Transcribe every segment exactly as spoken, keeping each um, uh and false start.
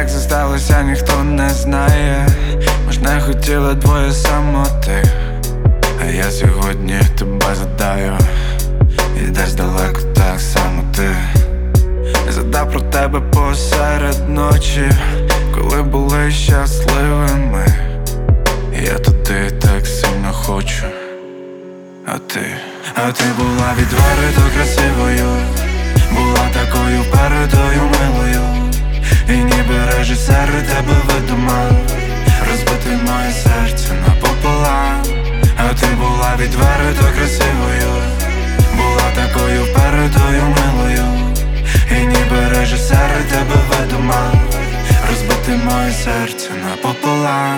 як це сталося, ніхто не знає. Ми ж не хотіли двоє самоти, а я сьогодні тебе задаю. І десь далеко так само ти задав про тебе посеред ночі, коли були щасливими. Я туди так сильно хочу. А ти, а ти була відверто красивою, була такою впередою милою, і ніби режисер тебе видумав розбити моє серце напополам. А ти була відверто красивою, була такою впередою милою, і ніби режисер тебе видумав розбити моє серце напополам.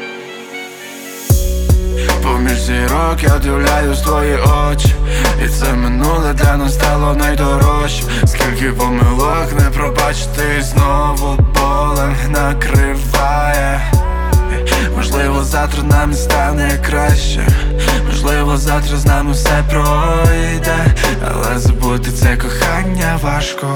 Поміж зірок я дивляюсь твої очі, і це минуле для нас стало найдорожче. Скільки помилок не пробачити, і знову болем накриває. Можливо, завтра нам стане краще, можливо, завтра з нами все пройде, але забути це кохання важко.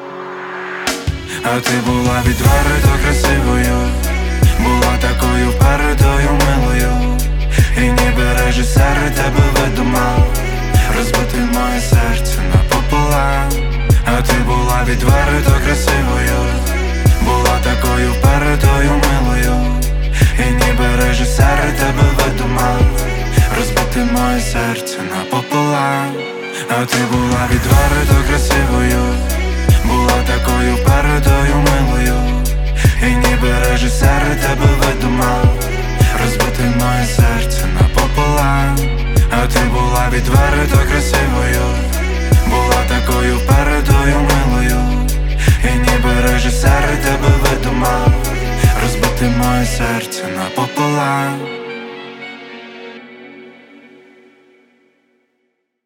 А ти була відверто красивою, була такою впередою милою, і ніби режисер тебе видумав розбити моє серце напополам. А ти була відверто красивою, була такою впередою милою, і ніби режисер тебе видумав розбити моє серце напополам. А ти була відверто красивою, була такою впередою милою, і ніби режисер тебе видумав розбити моє серце напополам. А ти була відверто красивою, була такою впередою милою, і ніби режисер тебе видумав розбити моє серце напополам.